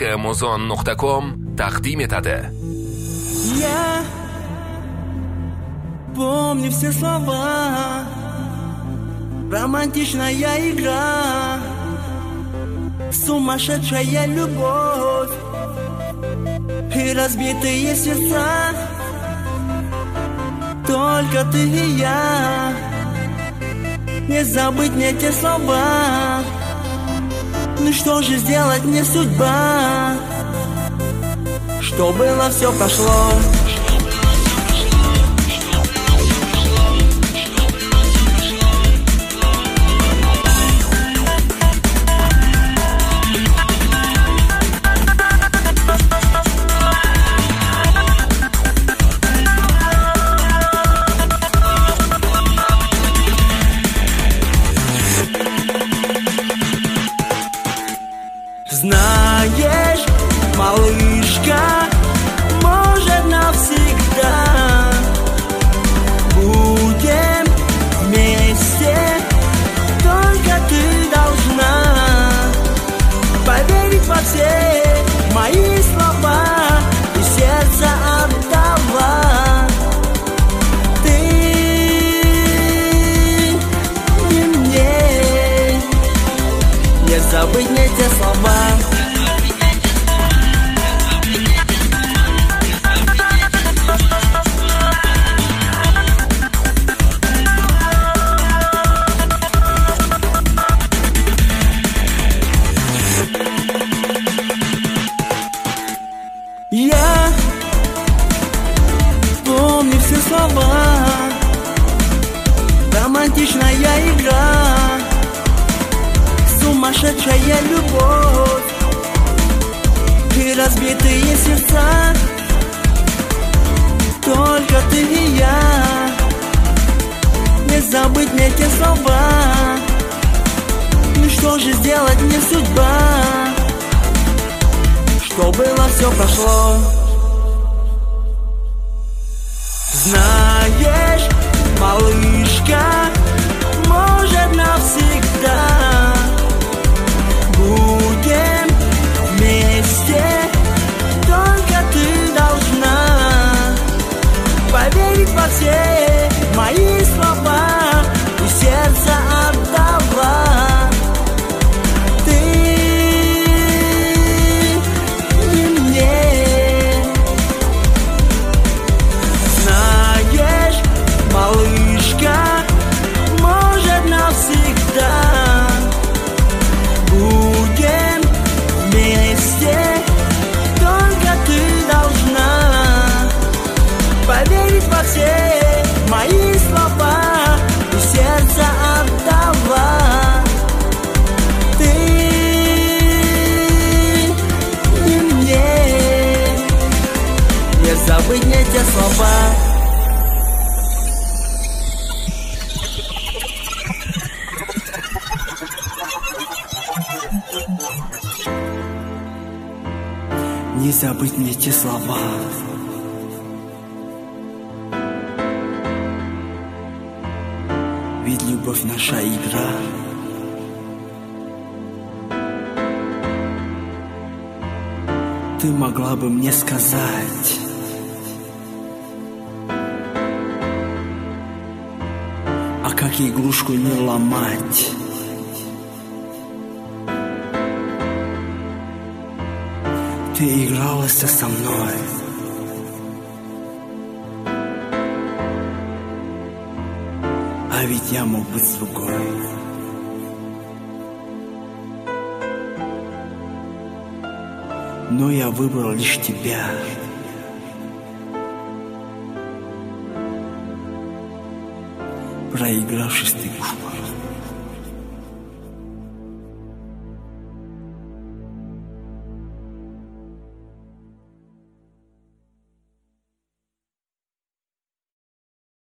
Muzon.com тaqdim etadi. Я помню все слова, романтичная игра, сумасшедшая любовь и разбитые сердца. Только ты и я, не забыть мне те слова. Ну что же сделать мне судьба? Что было, все прошло. Знаешь, малышка, может навсегда будем вместе. Только ты должна поверить во все мои слова и сердце отдала. Ты и мне не забыть мне те слова. Я помню все слова, романтичная игра, сумасшедшая любовь и разбитые сердца. Только ты и я, не забыть мне те слова. Ну что же сделать мне судьба? Что было, все прошло. Знаешь, малышка, может навсегда будем вместе. Только ты должна поверить во все мои слова и сердце отдала. Малышка, может навсегда будем вместе. Только ты должна поверить во все мои слова и сердце отдала. Ты и мне не забыть мне те слова. Не забыть мне те слова. Ведь любовь наша игра. Ты могла бы мне сказать, а как игрушку не ломать. Ты игралась со мной, а ведь я мог быть с другой. Но я выбрал лишь тебя. Проигравшись, ты ушла.